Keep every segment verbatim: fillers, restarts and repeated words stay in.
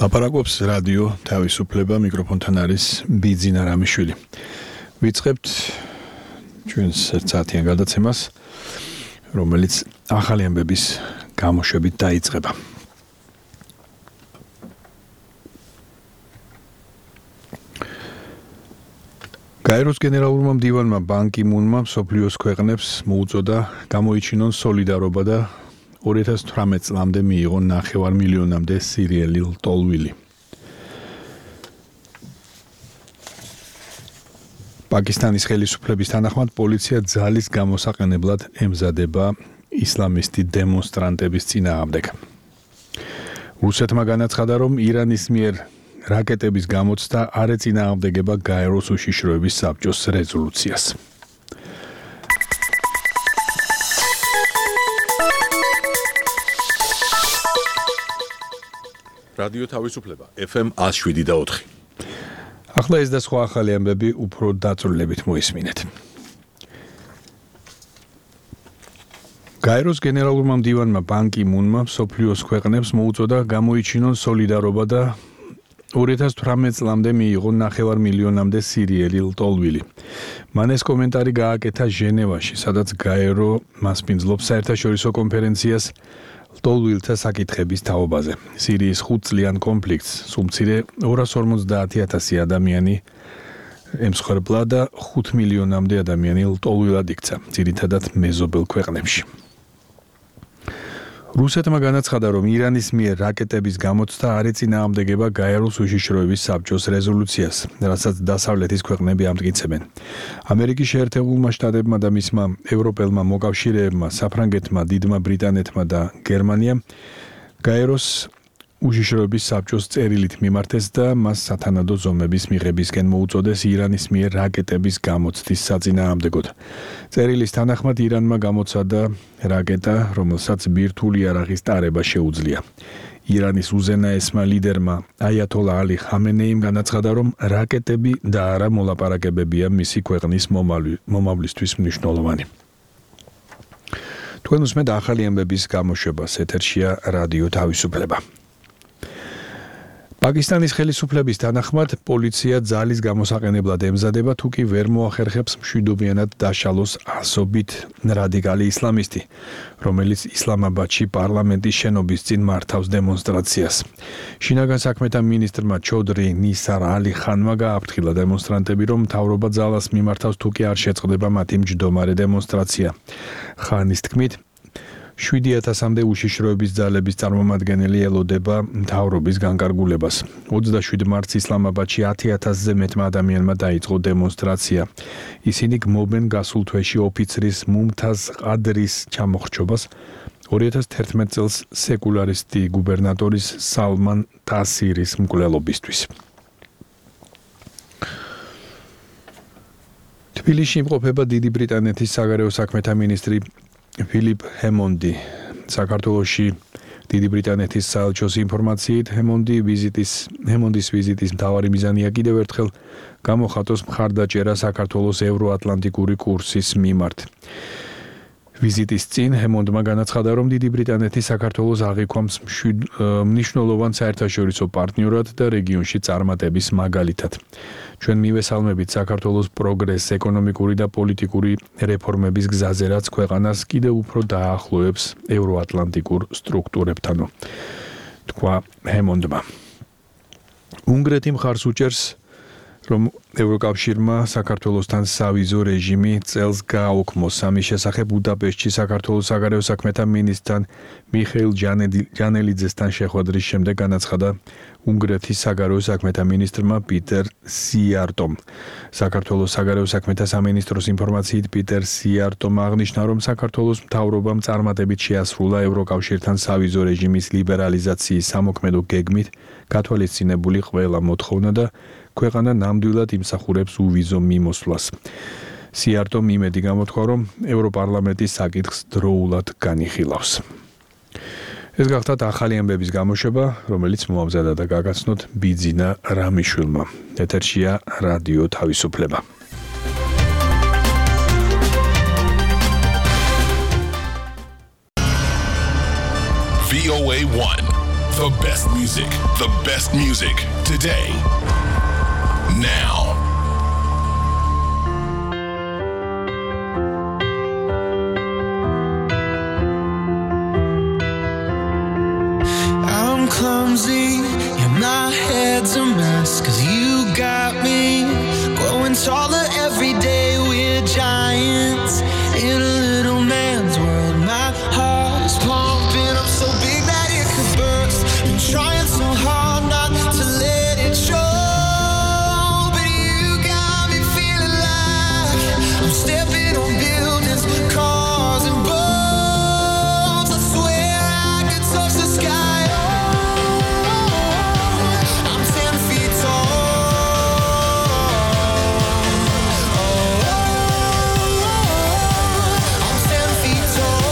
ლაპარაკობს რადიო თავისუფლება, მიკროფონთან არის ბიძინა რამიშვილი. ვიწყებთ ჩვენს საათიან გადაცემას, რომელიც ახალი ამბების გამოშვებით დაიწყება. გაეროს გენერალურმა მდივანმა ბან კი მუნმა მსოფლიოს ქვეყნებს მოუწოდა გამოიჩინონ სოლიდარობა და ორი ათას თვრამეტ წლამდე მიიღო ნახევარ მილიონამდე სირიელი ლტოლვილი. პაკისტანის ხელისუფლების თანახმად პოლიცია ძალის გამოსაყენებლად ემზადება ისლამისტი დემონსტრანტების წინააღმდეგ. რუსეთმა განაცხადა, რომ ირანის მიერ რაკეტების გამოცდა არ ეწინააღმდეგება გაეროს უშიშროების საბჭოს რეზოლუციას. რადიო თავისუფლება ეფ ემ one oh seven და four. ახლა ეს და სხვა ახალი ამბები უფრო დაწვრილებით მოისმინეთ. გაეროს გენერალურმა მდივანმა ბან კი მუნმა მსოფლიოს ქვეყნებს მოუწოდა გამოიჩინონ სოლიდარობა და ორი ათას თვრამეტ წლამდე მიიღო ნახევარ მილიონამდე სირიელი ლტოლვილი. მან ეს კომენტარი გააკეთა ჟენევაში, სადაც გაერო მასპინძლობს საერთაშორისო კონფერენციას ლტოლვილთა საკითხების თაობაზე. სირიის ხუთწლიან კონფლიქტს სულ მცირე ორას ორმოცდაათი ათასი ადამიანი ემსხვერპლა და ხუთ მილიონამდე ადამიანი ლტოლვილად იქცა, ძირითადად მეზობელ ქვეყნებში. რუსეთმა განაცხადა, რომ ირანის მიერ რაკეტების გამოცდა არ ეწინააღმდეგება გაეროს უშიშროების საბჭოს რეზოლუციას, რასაც დასავლეთის ქვეყნები ამტკიცებენ. ამერიკის შეერთებულმა შტატებმა და მისმა ევროპელმა მოკავშირეებმა, საფრანგეთმა, დიდმა ბრიტანეთმა და გერმანიამ გაეროს უშიშროების საბჭოს წერილით მიმართეს და მას სათანადო ზომების მიღებისკენ მოუწოდეს ირანის მიერ რაკეტების გამოცდის საწინააღმდეგოდ. წერილის თანახმად ირანმა გამოცადა რაკეტა, რომელსაც ბირთვული იარაღის ტარება შეუძლია. ირანის უზენაესმა ლიდერმა აიათოლა ალი ხამენეიმ განაცხადა, რომ რაკეტები და არა მოლაპარაკებებია მისი ქვეყნის მომავლისთვის მნიშვნელოვანი. თქვენ უსმენთ ახალი ამბების გამოშვებას, ეთერშია რადიო თავისუფლება. პაკისტანის ხელისუფლების თანახმად პოლიცია ძალის გამოსაყენებლად ემზადება, თუ კი ვერ მოახერხებს მშვიდობიანად დაშალოს ასობით რადიკალი ისლამისტი, რომელიც ისლამაბადში პარლამენტის შენობის წინ მართავს დემონსტრაციას. შინაგან საქმეთა მინისტრმა ჩოდრი ნისარ ალი ხანმა გააფრთხილა დემონსტრანტები, რომ მთავრობა ძალას მიმართავს, თუ კი არ შეწყდება მათი მჯდომარე დემონსტრაცია. ხანის თქმით, შვიდი ათასამდე უშიშროების ძალების წარმომადგენელი ელოდება მთავრობის განკარგულებას. ოცდაშვიდ მარტს ისლამაბადში ათი ათასზე მეტმა ადამიანმა დაიწყო დემონსტრაცია. ისინი გმობენ გასულ თვეში ოფიცრის მუმთაზ ყადრის ჩამოხრჩობას, ორი ათას თერთმეტ წელს სეკულარისტი გუბერნატორის სალმან ტასირის მკვლელობისთვის. თბილისში იმყოფება დიდი ბრიტანეთის საგარეო საქმეთა მინისტრი ფილიპ ჰემონდი. საქართველოში დიდი ბრიტანეთის საელჩოს ინფორმაციით ჰემონდი ვიზიტის ჰემონდის ვიზიტის მთავარი მიზანია კიდევ ერთხელ გამოხატოს მხარდაჭერა საქართველოს ევროატლანტიკური კურსის მიმართ. ვიზიტის წინ ჰემონდმა განაცხადა, რომ დიდი ბრიტანეთი საქართველოს აღიქვამს მნიშვნელოვან საერთაშორისო პარტნიორად და რეგიონში წარმატების მაგალითად. ჩვენ მივესალმებით საქართველოს პროგრესს ეკონომიკური და პოლიტიკური რეფორმების გზაზე, რაც ქვეყანას კიდევ უფრო დაახლოებს ევროატლანტიკურ სტრუქტურებთან, თქვა ჰემონდმა. უნგრეთი მხარს უჭერს, რომ ევროკავშირმა საქართველოსთან სავიზო რეჟიმი წელს გააუქმოს. ამის შესახებ ბუდაპეშტში საქართველოს საგარეო საქმეთა მინისტრთან მიხეილ ჯანელიძესთან შეხვედრის შემდეგ განაცხადა უნგრეთის საგარეო საქმეთა მინისტრმა პიტერ სიარტომ. საქართველოს საგარეო საქმეთა სამინისტროს ინფორმაციით პიტერ სიარტომ აღნიშნა, რომ საქართველოს მთავრობამ წარმატებით შეასრულა ევროკავშირთან სავიზო რეჟიმის ლიბერალიზაციის სამოქმედო გეგმით გათვალისწინებული ყველა მოთხოვნა და ქვეყანა ნამდვილად იმსახურებს უვიზო მიმოსვლას. სიარტომ იმედი გამოთქვა, რომ ევროპარლამენტის საკითხს დროულად განიხილავს. ეს გახდათ ახალი ამბების გამოშვება, რომელიც მოამზადა და გაგაცნოთ ბიძინა რამიშვილმა. ეთერშია რადიო თავისუფლება. V O A one, The best music, the best music today, now. I'm clumsy, yeah, my head's a mess, 'cause you got me growing taller every day. We're giants in a little man's world. My heart is pumping up so big that it could burst. Been trying so hard not to let it show, but you got me feeling like I'm stepping on buildings, cars and boats. I swear I could touch the sky. Oh, I'm ten feet tall. Oh, I'm ten feet tall.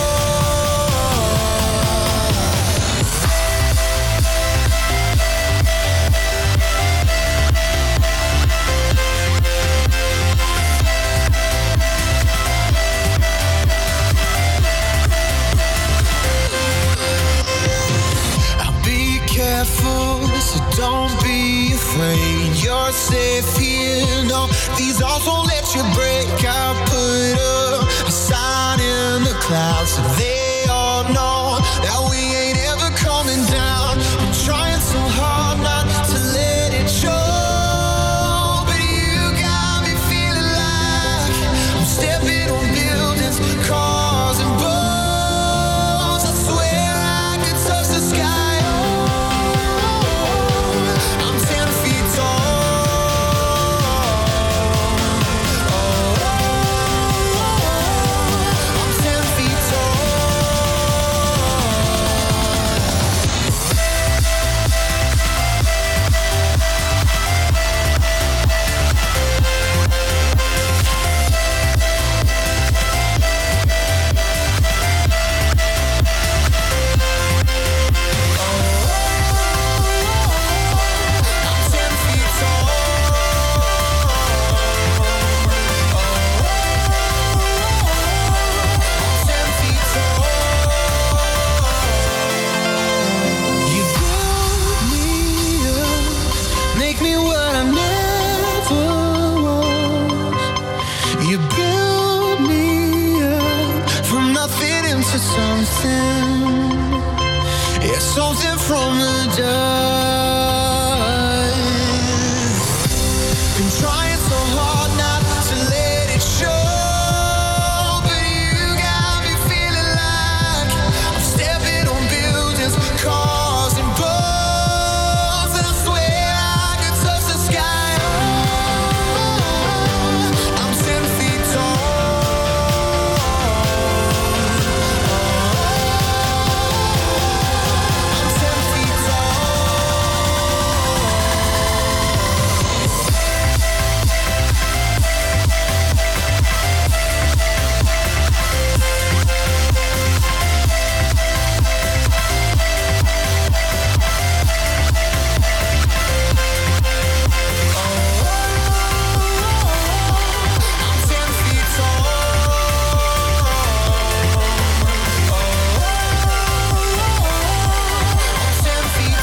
I'll be careful, so don't be afraid. You're safe here, no, these walls won't let you break. I put up a sign in the clouds so they all know that we ain't ever coming down. I'm trying so hard not to let it show, but you got me feeling like I'm stepping on buildings, cars and boats. I swear I could touch the sky. Oh, I'm ten feet tall. Oh, I'm ten feet tall. I'm ten feet tall. I'm ten feet tall. You build me up, make me what I never was. You build me up from nothing into something. Yeah, something from the dust. Been trying so hard not to let it show, but you got me feeling like I'm stepping on buildings, cars and boats, and I swear I could touch the sky. Oh, I'm ten feet tall. I'm ten feet tall. I'm ten feet tall. I'm ten feet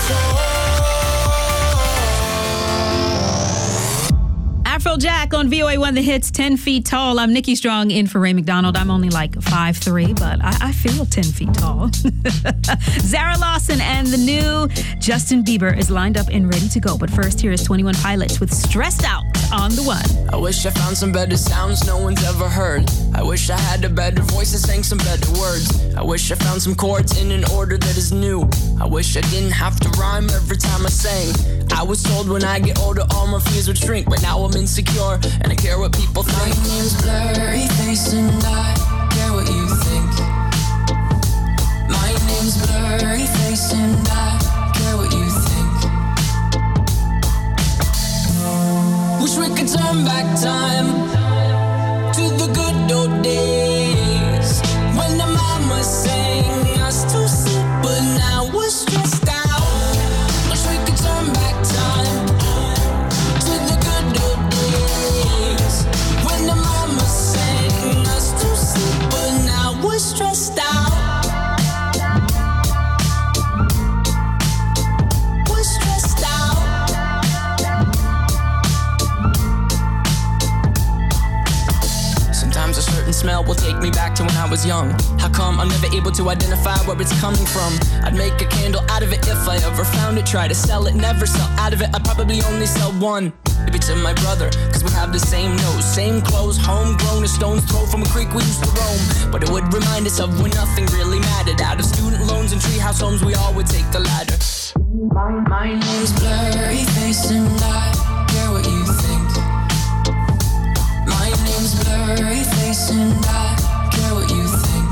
tall. Afrojack on V O A one The Hits, ten feet tall. I'm Nikki Strong in for Ray McDonald. I'm only like five three, but I, I feel ten feet tall. Zara Lawson and the new Justin Bieber is lined up and ready to go. But first, here is twenty-one Pilots with Stressed Out on the one. I wish I found some better sounds no one's ever heard. I wish I had a better voice that sang some better words. I wish I found some chords in an order that is new. I wish I didn't have to rhyme every time I sang. I was told when I get older all my fears would shrink, but now I'm insecure and I care what people think. My name's Blurry Face and I care what you think. My name's Blurry Face and I care what you think. Wish we could turn back time to the good old days when the mama sang us to sleep, but now we're stressed out. Wish we could turn back time to the good old days when the mama sang us to sleep, but now we're young. How come I'm never able to identify where it's coming from? I'd make a candle out of it if I ever found it. Try to sell it, never sell out of it. I'd probably only sell one. Maybe to my brother, cause we have the same nose, same clothes, homegrown, a stone's throw from a creek we used to roam. But it would remind us of when nothing really mattered. Out of student loans and treehouse homes, we all would take the ladder. My, my name's Blurry Face and I care what you think. My name's Blurry Face and I care what you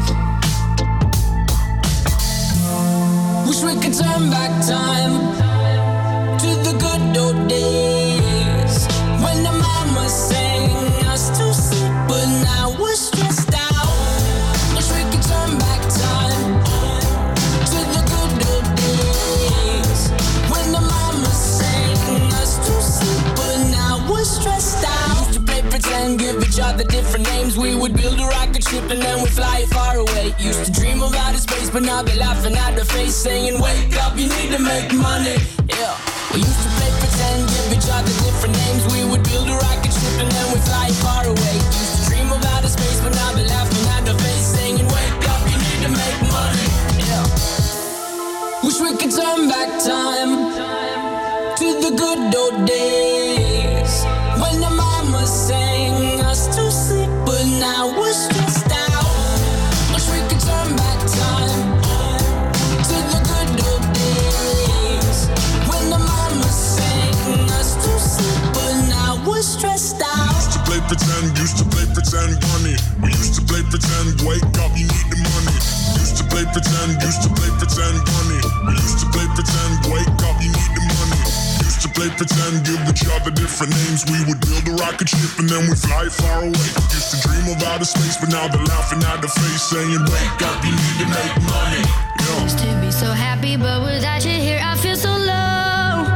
think. Wish we could turn back time to the good old days when the mama sang us to sleep, but now we're stressed out. Wish we could turn back time to the good old days when the mama sang us to sleep, but now we're stressed out. Used to play pretend, give each other different names. We would build a rocket ship and then we'd fly it far away. Used to dream of outer space, but now they're laughing at the face, saying, wake up, you need to make money. Yeah. We used to play pretend, give each other different names. We would build a rocket ship and then we'd fly far away. Used to dream of outer space, but now they're laughing at the face, saying, wake up, you need to make money. Yeah. Wish we could turn back time to the good old days when the mama sang us to sleep, but now we're stressed out. Wish we could turn back time to the good old days when the mama sang us to sleep, but now we're stressed out. Used to play pretend, used to play pretend, money. We used to play pretend, wake up, you need the money. Used to play pretend, used to play pretend, money. We used to play pretend, wake up, you need the money. Used to play pretend, give each other different names. We would build a rocket ship and then we fly far away. Used to dream of outer space, but now they're laughing at the face, saying, wake up, you need to make money. Yeah. Used to be so happy, but without you here, I feel so low.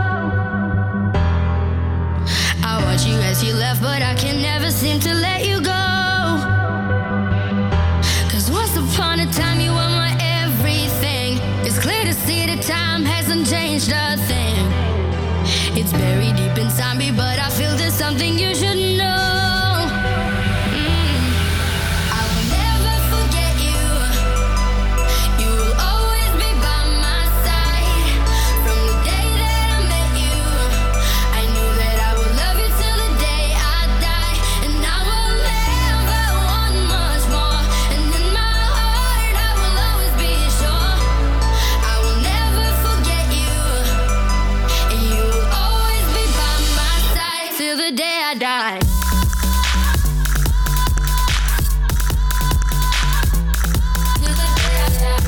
I watch you as you left, but I can never seem to let you go. Cause once upon a time, you were my everything. It's clear to see that time hasn't changed a thing. It's buried deep inside me, but I feel there's something you should know. Mm. I will never forget you. You will always be by my side. From the day that I met you, I knew that I would love you till the day I die. And I will never want much more. And in my heart, I will always be sure. I will never forget you. And you will always be by my side till the day I die. Till the day I die.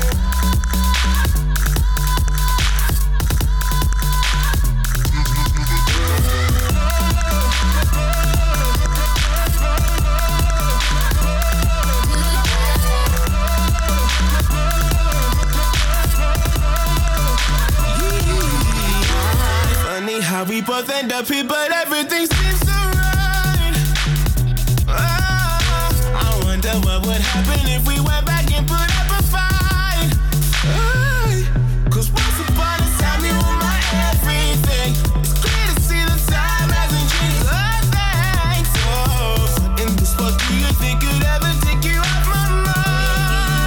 Funny how we both end up here, but everything seems so right. Oh, I wonder what would happen if we went back and put up a fight. Oh, Cause once upon a time you were my everything. It's clear to see the time hasn't changed a thing. So, in this world, do you think could ever take you off my mind?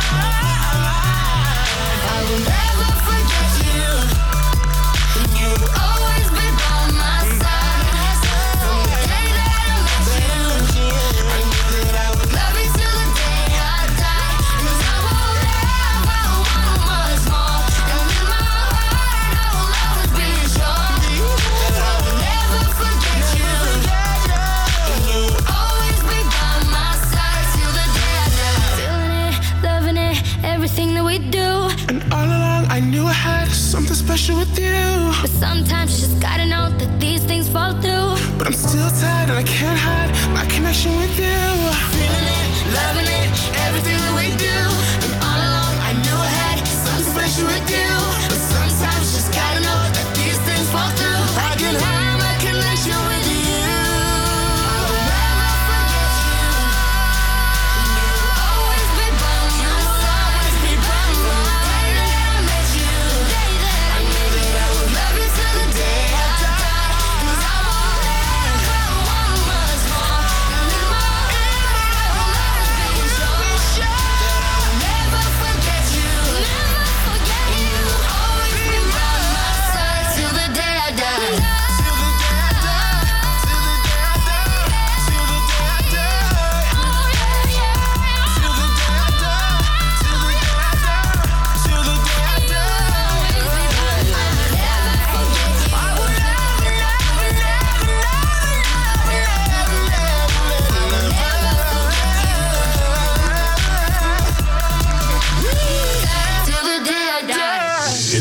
I will never forget you. You will always be by my side. From the day that I met you, I knew that I would love you till the day I die. Cause I will never want much more. And in my heart, I will always be sure that I will never forget you. And you will always be by my side till the day I die. Feeling it, loving it, everything that we do. And all along I knew I had something special with you. But sometimes you just gotta know that these things fall through. But I'm still tired and I can't hide my connection with you. Feeling it, loving it, everything that we do. And all along I knew I had something special with you. But sometimes you just gotta know that these things fall through. I can hide my connection with you. I will never forget you. And you will always be by my side. Be by my side. The day that I met you, I knew that I would love you till the day I die. Cause I won't ever want much more. And in my heart, I will always be sure.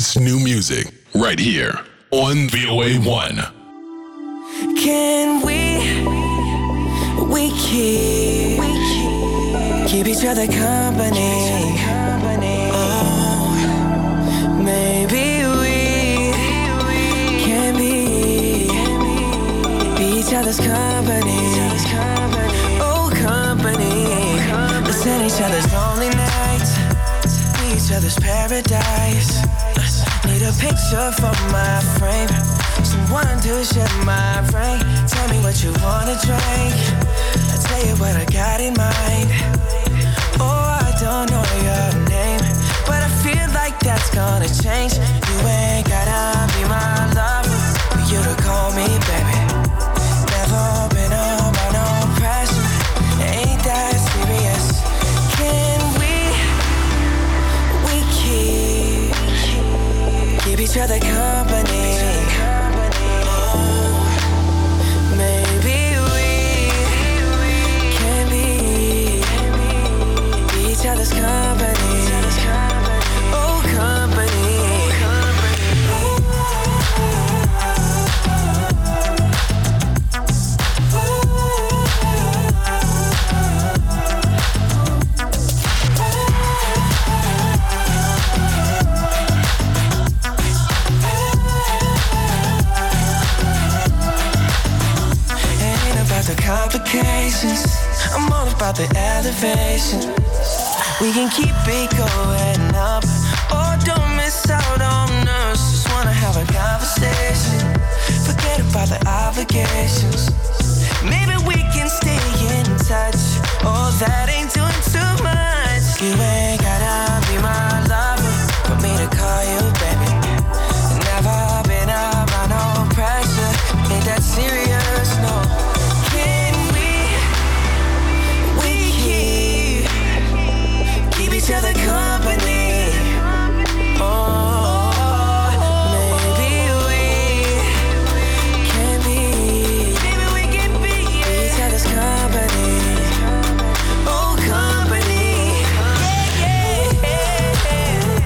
It's new music right here on V O A one. Can we, we keep, keep each other company? Oh, maybe we can be, be each other's company. Oh, company. Listen each other's lonely nights, be each other's paradise. Need a picture for my frame, someone to share my brain. Tell me what you wanna drink, I'll tell you what I got in mind. Oh, I don't know your name, but I feel like that's gonna change. You ain't gotta be my lover for you to call me baby. Never been under no pressure, ain't that serious. Can we, we keep, keep each other company? Oh, maybe we can be, be each other's company. Oh, company. The complications, I'm all about the elevation. We can keep it going up, or don't miss out on us. Just wanna have a conversation, forget about the obligations. Maybe we can stay in touch, oh that ain't doing too much. You ain't gotta be my lover for me to call you baby. Never been under no pressure, ain't that serious, no. Each other company. Oh, maybe we can be, maybe we can be each other's company. Oh, company. Yeah, yeah,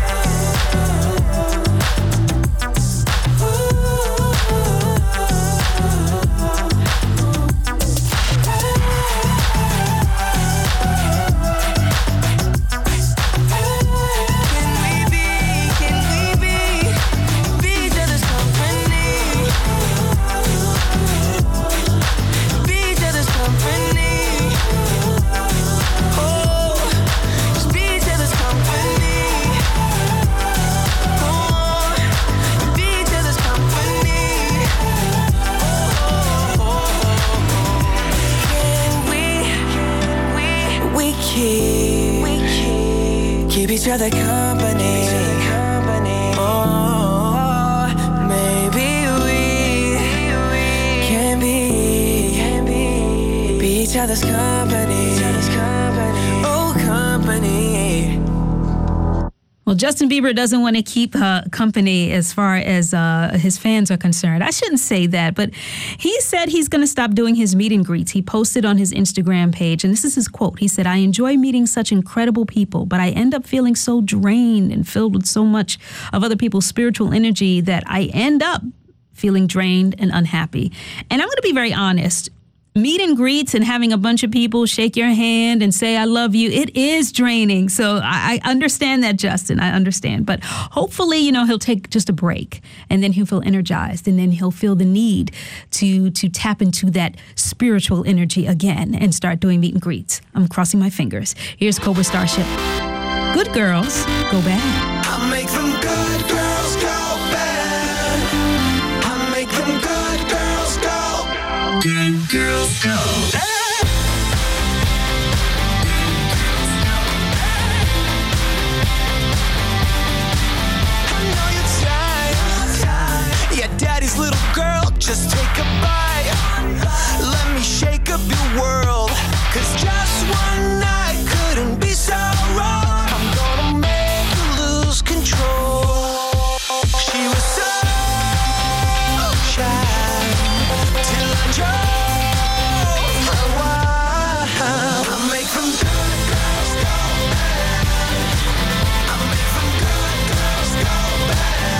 keep each other company. Oh, maybe we can be, be each other's company. Oh, company. Well, Justin Bieber doesn't want to keep uh, company as far as uh, his fans are concerned. I shouldn't say that, but he said he's going to stop doing his meet and greets. He posted on his Instagram page, and this is his quote. He said, "I enjoy meeting such incredible people, but I end up feeling so drained and filled with so much of other people's spiritual energy that I end up feeling drained and unhappy." And I'm going to be very honest. Meet and greets and having a bunch of people shake your hand and say, "I love you," it is draining. So I, I understand that, Justin. I understand. But hopefully, you know, he'll take just a break and then he'll feel energized and then he'll feel the need to to tap into that spiritual energy again and start doing meet and greets. I'm crossing my fingers. Here's Cobra Starship. Good girls go bad. I make them good girls go bad. I make them good girls go good girls go. I know you're tired. Yeah, daddy's little girl, just take a bite. Let me shake up your world. Cause just one night couldn't be so wrong. I'm gonna make you lose control. She was so shy till I drove her wild. I make them good girls go bad. I make them good girls go bad.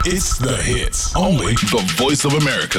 It's the hits. Only the Voice of America.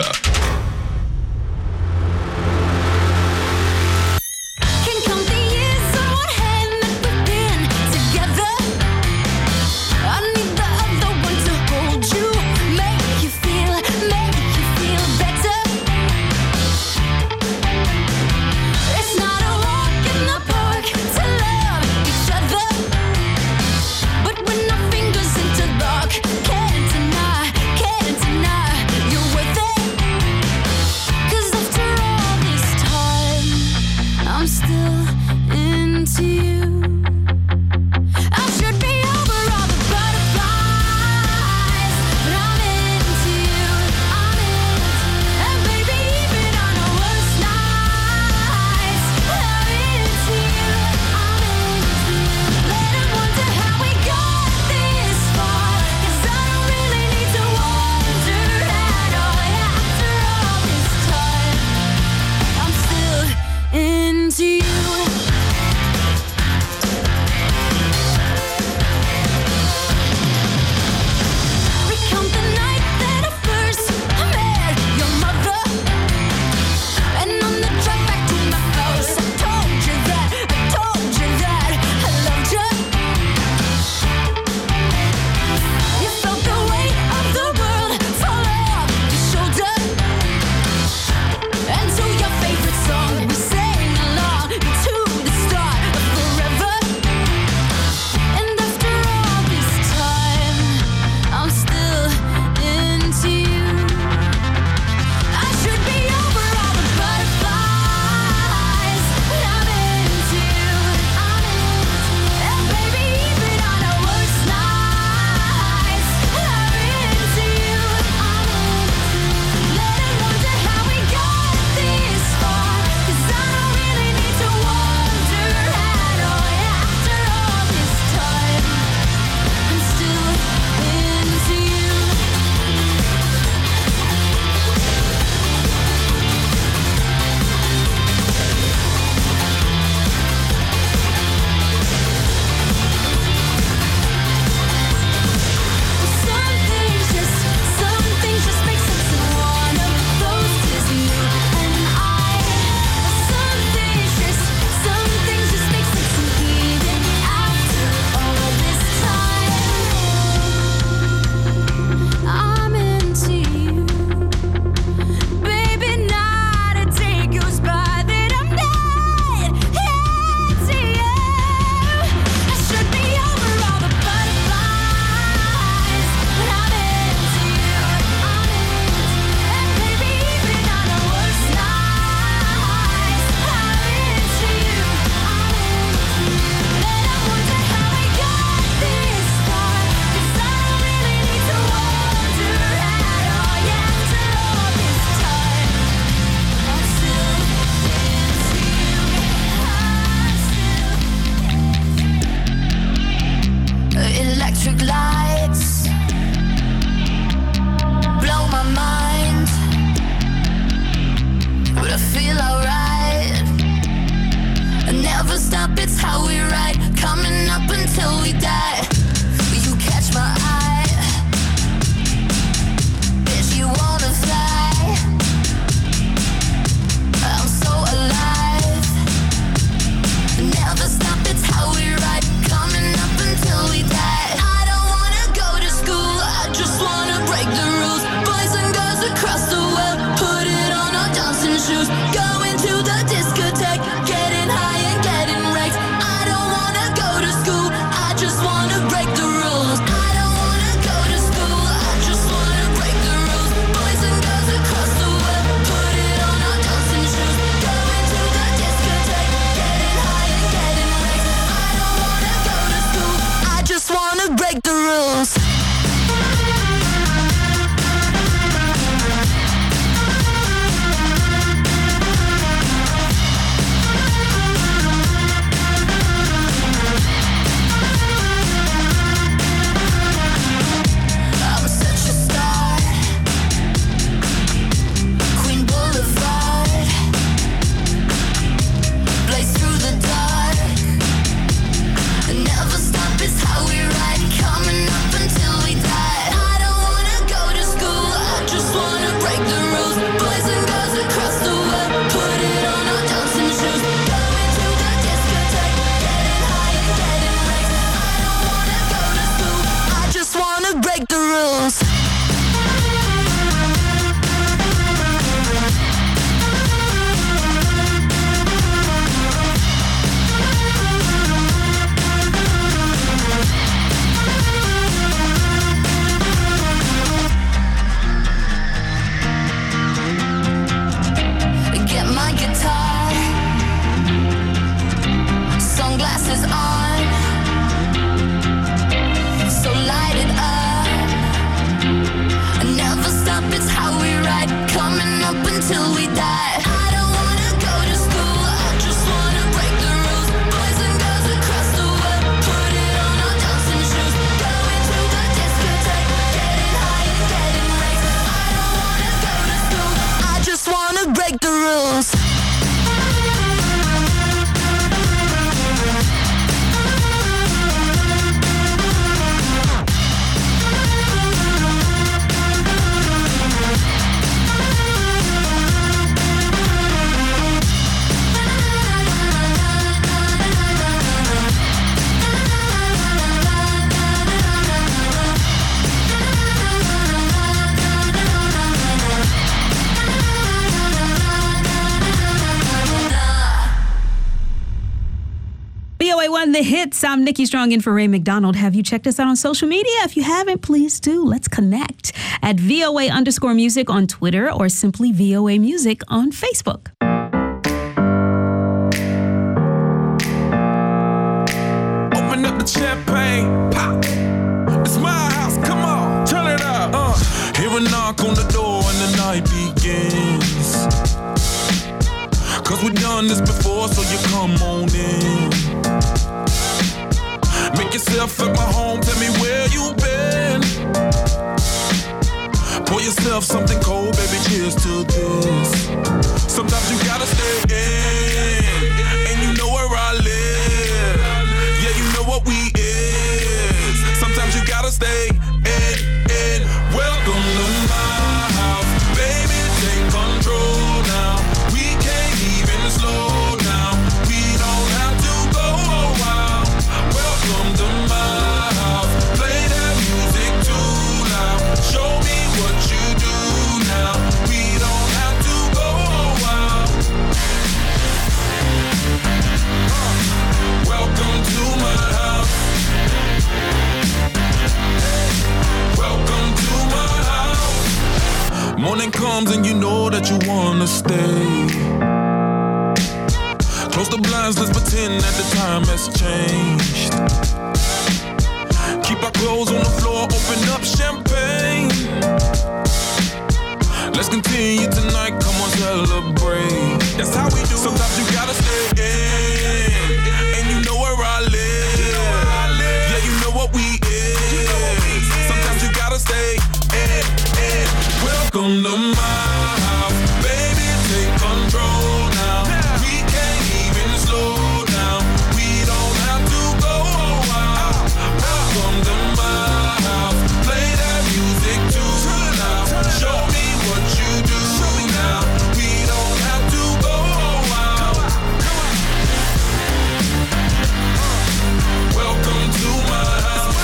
Just wanna break the rules. I don't we die. I don't wanna go to school, I just wanna break the rules. Boys and girls across the world, put it on our dancing shoes. Going to the discotheque, getting high and getting raised. I don't wanna go to school, I just wanna break the rules. V O A one The Hits. I'm Nikki Strong in for Ray McDonald. Have you checked us out on social media? If you haven't, please do. Let's connect at V O A underscore music on Twitter or simply V O A Music on Facebook. Open up the champagne, pop. It's my house, come on, turn it up. Uh, hear a knock on the door and the night begins. Cause we've done this before, so you come on in. Make yourself at my home, tell me where you been. Pour yourself something cold, baby, cheers to this. Sometimes you gotta stay in, and you know where I live. Yeah, you know what we is. Sometimes you gotta stay in, in. Welcome to my house, baby, take control now. We can't even slow down. We don't have to go a while. Welcome to my house. Play that music too loud. Show me what you do now. We don't have to go a while. Uh, welcome to my house. Welcome to my house. Morning comes and you know that you wanna stay. Close the blinds, let's pretend that the time has changed. Keep our clothes on the floor, open up champagne. Let's continue tonight, come on, celebrate. That's how we do. Sometimes you gotta stay in, and you know where I live. Yeah, you know what we is. Sometimes you gotta stay in, in. Welcome to my house, baby, take control now. We can't even slow down. We don't have to go a while. Welcome to my house. Play that music too loud. Show me what you do now. We don't have to go a while. Welcome to my house.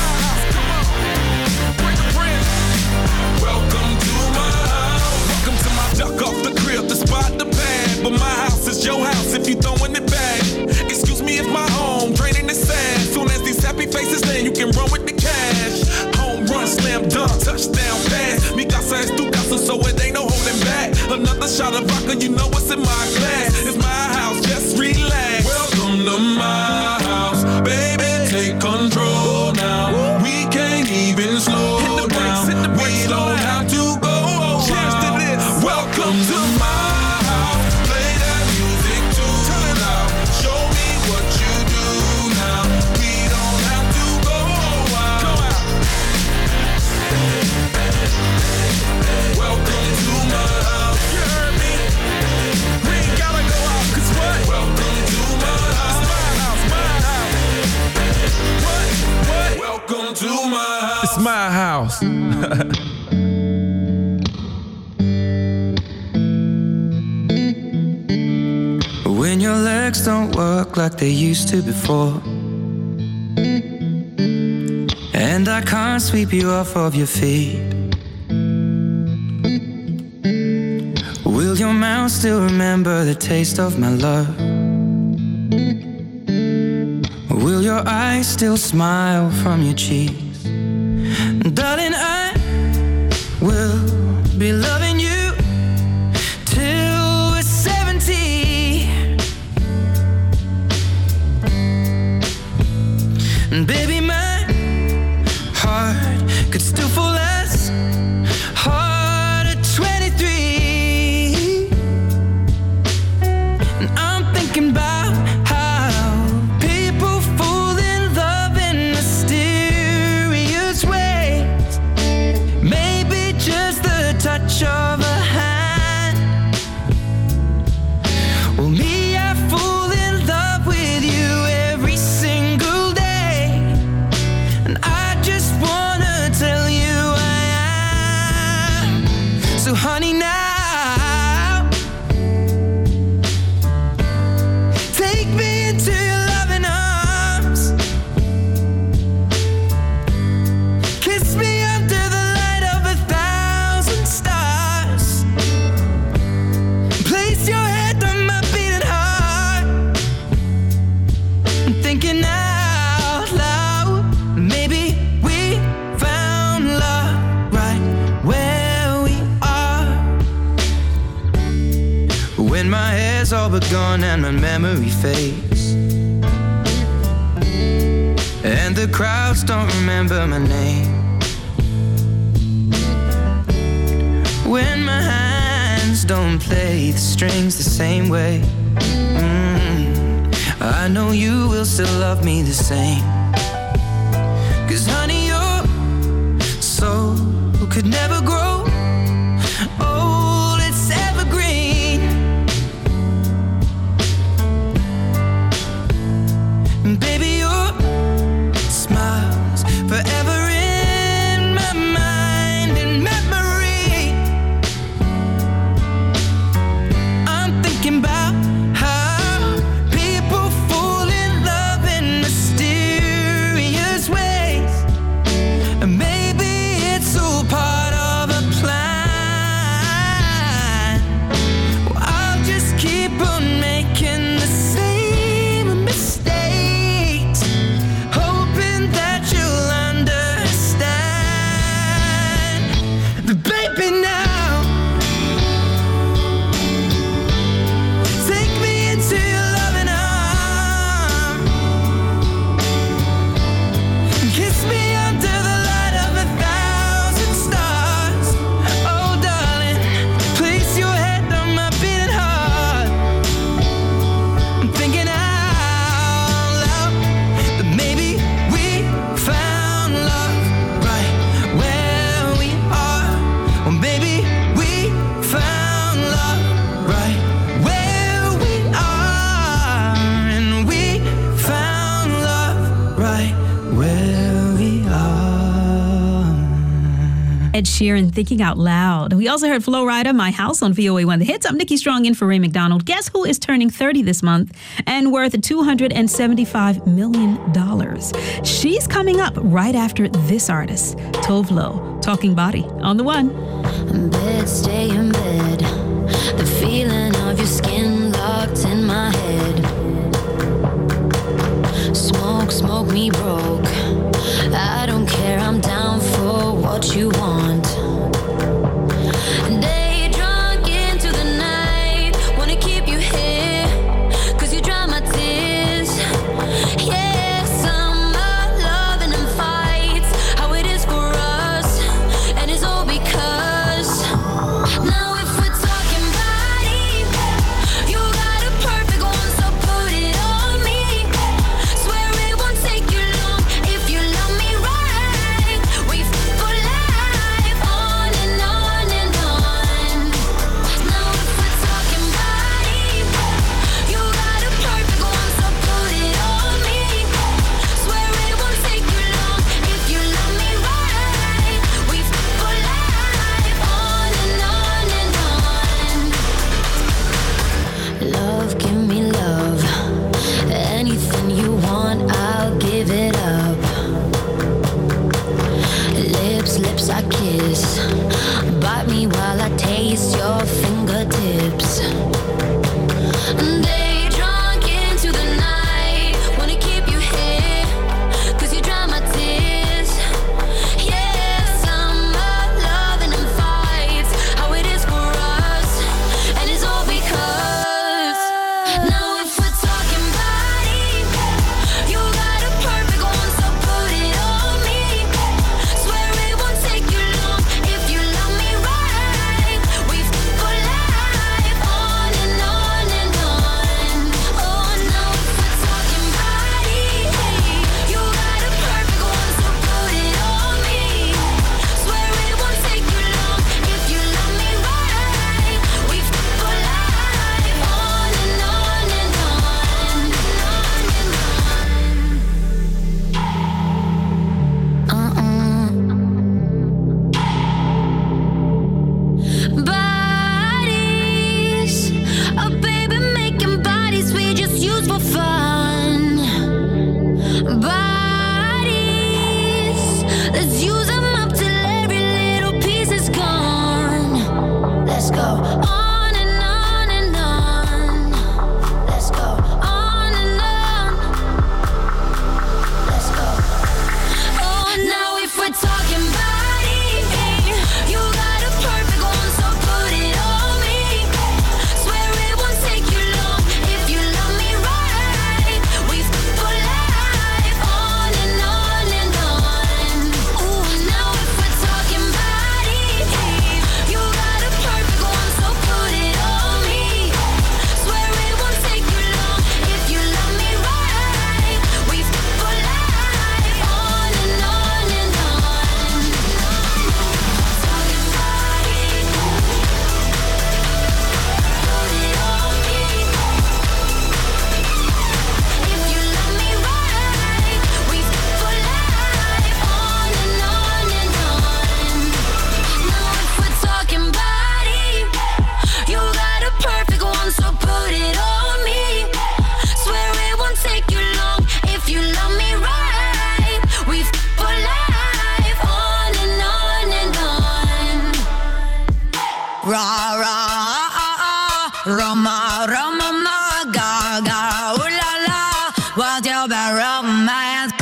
Welcome to my house. Welcome to my duck off the crib, the spot, the pad. But my house is your house if you throwing it back. Excuse me, it's my home, draining the sand. Soon as these happy faces land, you can run with the cash. Home run, slam dunk, touchdown pass. Mi casa es tu casa, so it ain't no holding back. Another shot of vodka, you know what's in my glass. It's my house, just relax. Welcome to my house, baby, take control now. We can't even slow down. We don't have to go a while. Welcome to my house. Play that music too loud. Show me what you do now. We don't have to go a while. Welcome to my house. You heard me? We ain't gotta go out, 'cause what? Welcome to my house. It's my house, my house. What? What? Welcome to my house. It's my house. When your legs don't work like they used to before, and I can't sweep you off of your feet, will your mouth still remember the taste of my love? Will your eyes still smile from your cheeks? Darling, I will be loving you till we're seventy. And baby, my heart could still fall as hard at twenty-three. when my hair's all but gone and my memory fades, and the crowds don't remember my name. When my hands don't play the strings the same way, mm, I know you will still love me the same. 'Cause honey, your soul could never grow old, it's evergreen. And baby, your smile's forever in my mind and memory. I'm thinking about how people fall in love in mysterious ways, and maybe it's all part of a plan. Well, I'll just keep on making the same mistakes, hoping that you'll understand. But baby, now take me into your loving arms, kiss me under the light of a thousand stars. Oh darling, place your head on my beating heart. I'm thinking out loud that maybe we found love right where we are. Well, maybe we found love right where we are, and we found love right where we are. Ed Sheeran, Thinking Out Loud. We also heard Flo Rida, My House on V O A one The Hits. I'm Nikki Strong in for Ray McDonald. Guess who is turning thirty this month and worth two hundred seventy-five million dollars? She's coming up right after this artist, Tove Lo, Talking Body on the One. Bed, stay in bed. The feeling of your skin locked in my head. Smoke, smoke me broke. I don't care, I'm down for what you want. Day drunk into the night. Wanna keep you here, 'cause you dry my tears. Yeah, summer loving and fights, how it is for us. And it's all because now if we're talking Roma, Roma, ma, ga, ga, ooh la la, what's your bad romance?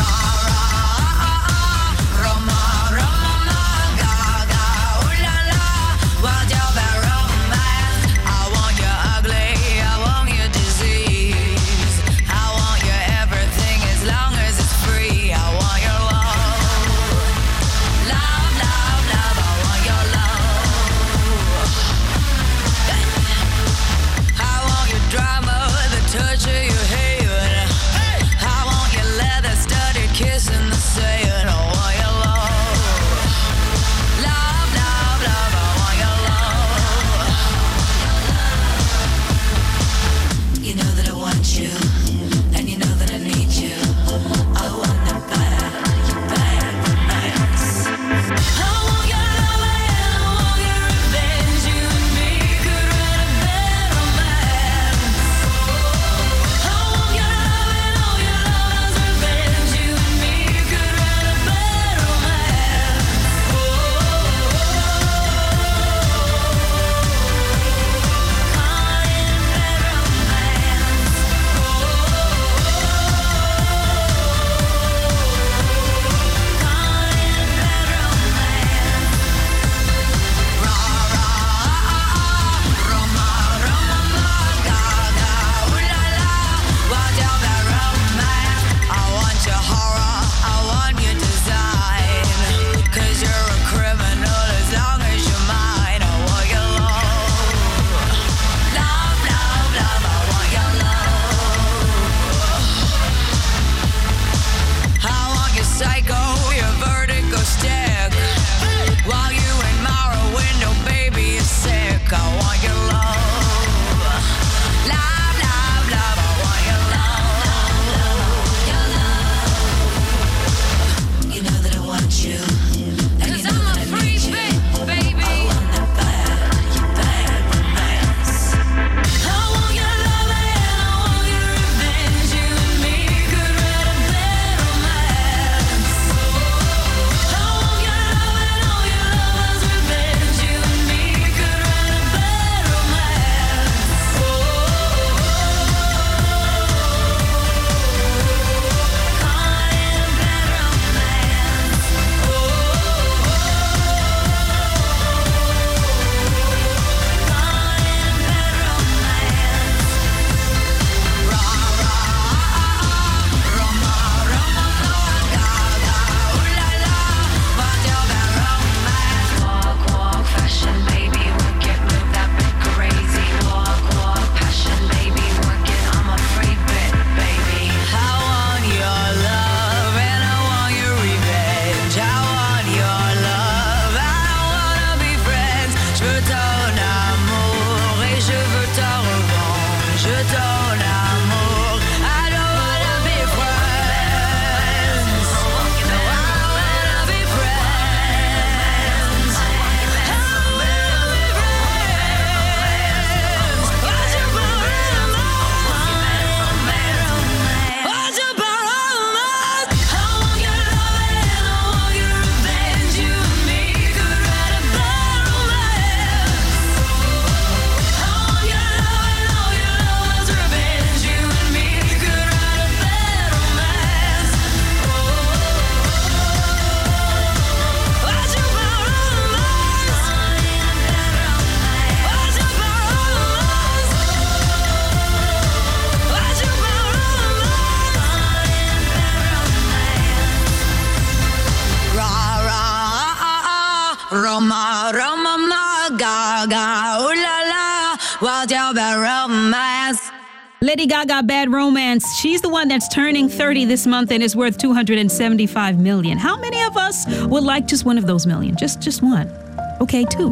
Roma, Roma, ma, ga, ga, ooh la la, what's your bad romance? Lady Gaga, Bad Romance. She's the one that's turning thirty this month and is worth two hundred seventy-five million dollars. How many of us would like just one of those million? Just, just one. Okay, two.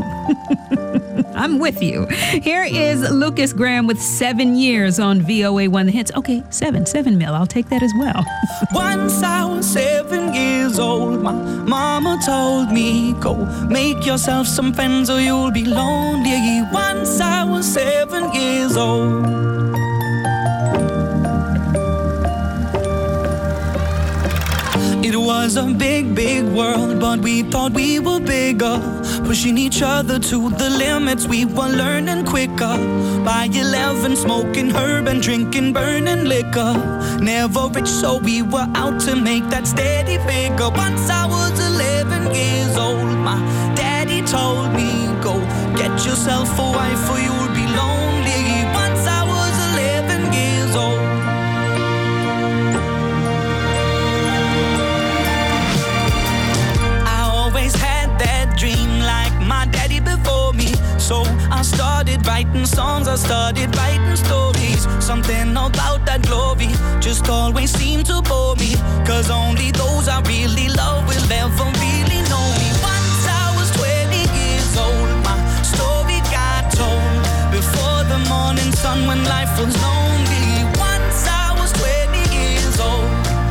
I'm with you. Here is Lucas Graham with seven years on V O A One The Hits. Okay, seven, seven mil. I'll take that as well. Once I was seven years old, my mama told me, go make yourself some friends or you'll be lonely. Once I was seven years old. It was a big, big world, but we thought we were bigger. pushing each other to the limits. We were learning quicker. By eleven, smoking herb and drinking burning liquor. Never rich, so we were out to make that steady figure. Once I was eleven years old, my daddy told me, go get yourself a wife or you'll be lonely. Once I was eleven years old. I always had that dream like my daddy before me. So I started writing songs, I started writing stories. Something about that glory just always seemed to bore me. Cause only those I really love will ever really know me. Once I was twenty years old, my story got told. Before the morning sun when life was lonely. Once I was twenty years old.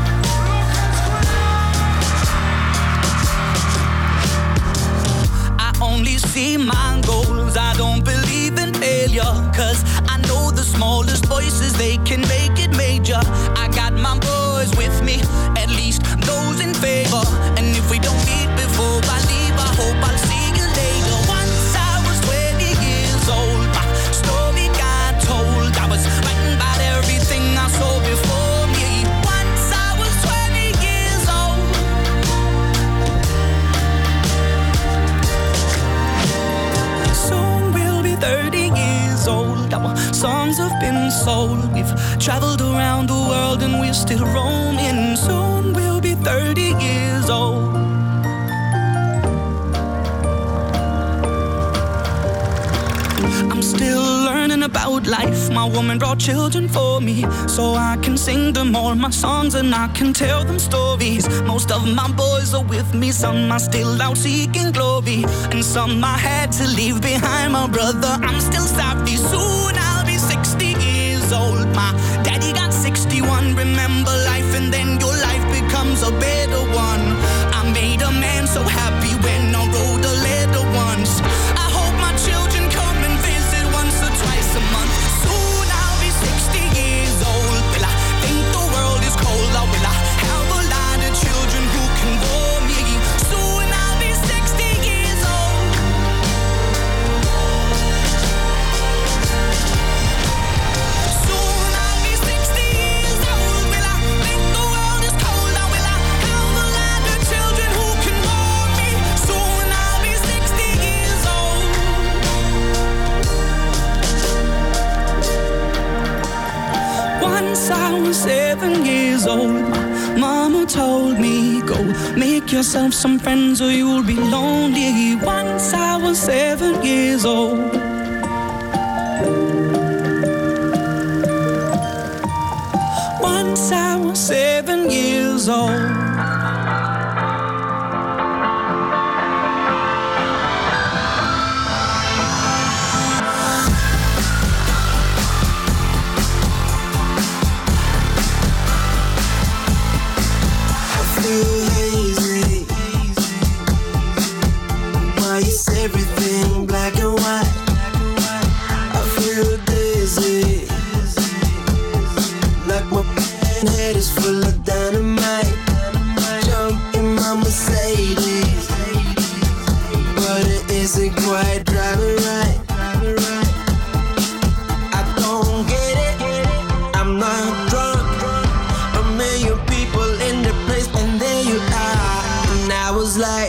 I only see my goals, I don't believe in failure. Cause I know the smallest voices, they can make it major. I got my boys with me, at least those in favor. And if we don't meet before I leave, I hope I'll see you later. Once I was twenty years old, my story got told. I was writing about everything I saw before me. Once I was twenty years old. Soon we'll be thirty years old. Our songs have been sold. We've traveled around the world and we're still roaming. Soon we'll be thirty years old. I'm still learning about life. My woman brought children for me, so I can sing them all my songs and I can tell them stories. Most of my boys are with me, some are still out seeking glory, and some I had to leave behind. My brother, I'm still sorry. Soon I'll be sixty years old. My daddy got sixty-one. Remember life and then your life becomes a better one. I made a man so happy when I wrote a letter once. I hope my children come and visit once or twice a month. Soon I'll be sixty years old. Will I think the world is cold, or will I have a lot of children who can bore me? Soon I'll be sixty years old. Soon I'll be sixty years old. Will I think the world is cold, or will I have a lot of children who can bore me? Soon I'll be sixty years old. Once I was seven years old, my mama told me, go make yourself some friends or you'll be lonely. Once I was seven years old. Once I was seven years old. Why is everything black and white? I feel dizzy, like my head is full of dynamite. Jump in my Mercedes, but it isn't quite driving right. I don't get it, I'm not drunk. A million people in the place, and there you are. And I was like,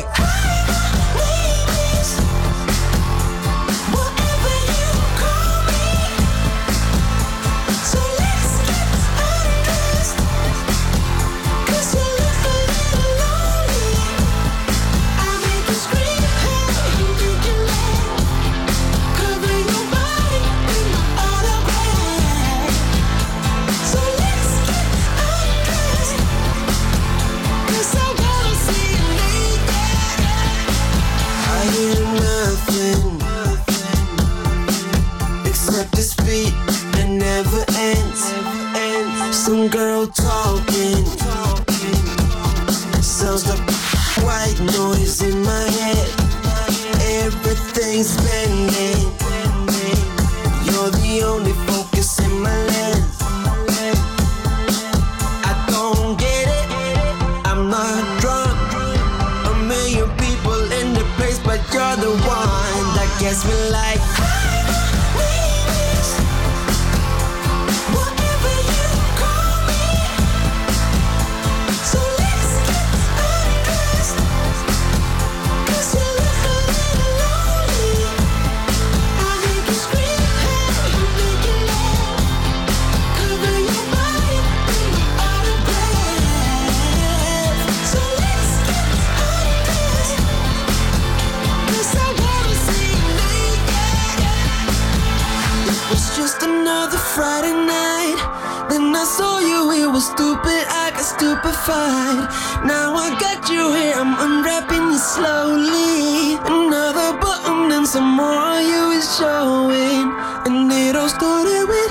some girl talking, sounds like white noise in my head. Everything's bending, you're the only focus in my lens. I don't get it, I'm not drunk. A million people in the place, but you're the one. guess we like harmonies. Whatever you call me. So let's get undressed. 'Cause you look a little lonely. I'll make you scream, I'll make you laugh. Cover your body in my autograph. So let's get undressed. 'Cause I wanna see naked. It was just another Friday night. Then I saw you, it was stupid, I got stupefied. Now I got you here, I'm unwrapping you slowly. Another button and some more of you is showing. And it all started with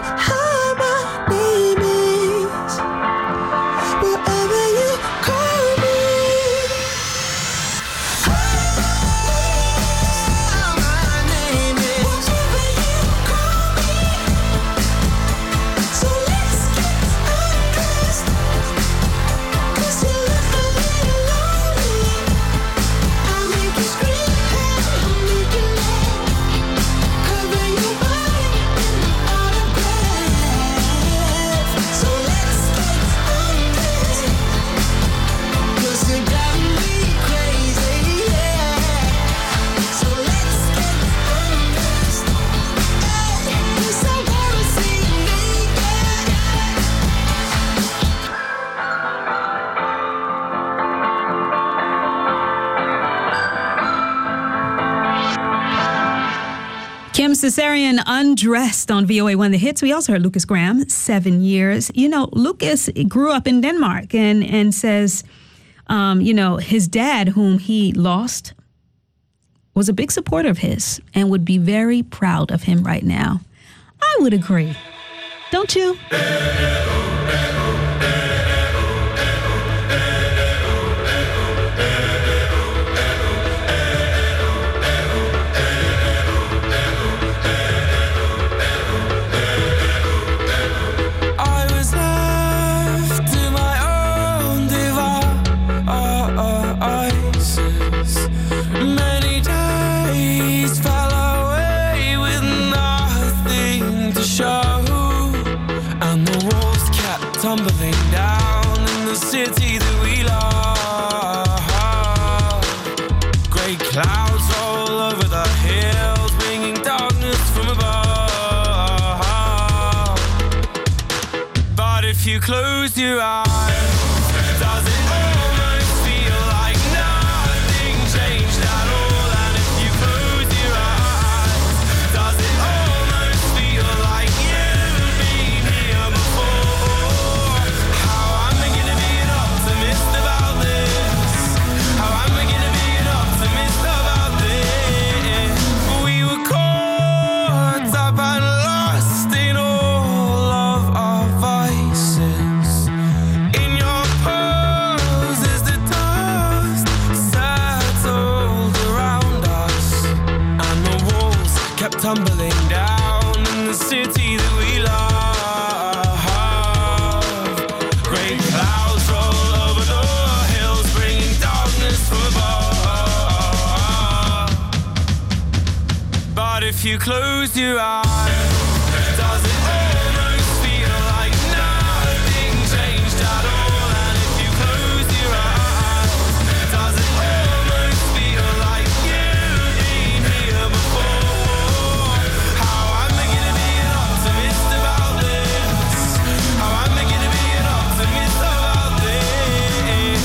harmonies. Whatever you call me. My name is whatever you call me. So let's get undressed. 'Cause you look a little lonely. I'll make you scream, I'll make you laugh. Cover your body in my autograph. So let's get undressed. 'Cause you got me crazy, yeah. So let's get undressed. Hey, 'cause I wanna see naked. Kim Cesarian, Undressed on V O A One The Hits. We also heard Lucas Graham, Seven Years. You know, Lucas grew up in Denmark and, and says, um, you know, his dad, whom he lost, was a big supporter of his and would be very proud of him right now. I would agree. Don't you? I was left to my own devices. Many days fell away with nothing to show, and the walls kept tumbling down in the city that we love. Grey clouds all over the hills, bringing darkness from above. But if you close your eyes, does it almost feel like nothing changed at all? And if you close your eyes, does it almost feel like you've been here before? How am I gonna be an optimist about this? How am I gonna be an optimist about this? We were caught up and lost in all of our vices. In your poses, the dust settled around us, and the walls kept tumbling down in the city that we love. Great clouds roll over the hills, bringing darkness from above. But if you close your eyes, does it almost feel like nothing changed at all? And if you close your eyes, does it almost feel like you've been here before? How am I gonna be an optimist about this? How am I gonna be an optimist about this?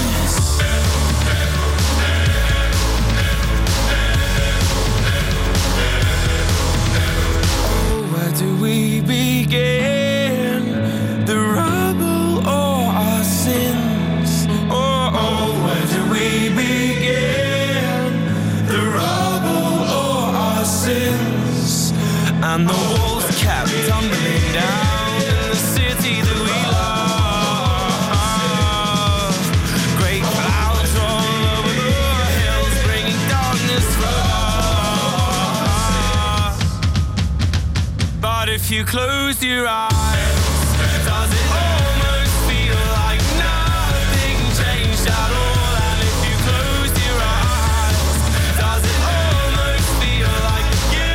Oh, where do we begin? The rubble or our sins? Oh, oh, where do we begin? The rubble or our sins? And the walls kept tumbling down in the city that we love. Great clouds roll over the hills, bringing darkness from above. But if you close your eyes, does it almost feel like nothing changed at all? And if you close your eyes, does it almost feel like you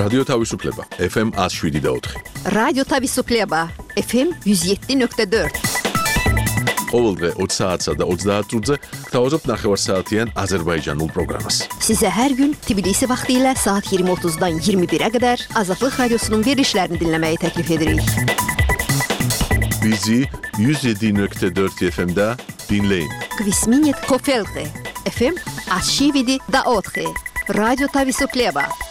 რადიო თავისუფლება F M one oh seven და four. რადიო თავისუფლება F M one oh seven point four. ყოველდღე twenty საათსა და thirty წუთზე გთავაზობთ ნახევარსაათიან აზერბაიჯანულ პროგრამას. Sizə hər gün Tbilisi vaxtı ilə saat yirmi otuzdan iyirmi birə qədər Azadlıq Radiosunun verilişlərini dinləməyi təklif edirik. Bizi one oh seven point four F M-də dinləyin. Kvisminit Kofelte F M one oh seven point four. Radyo Tavisufleba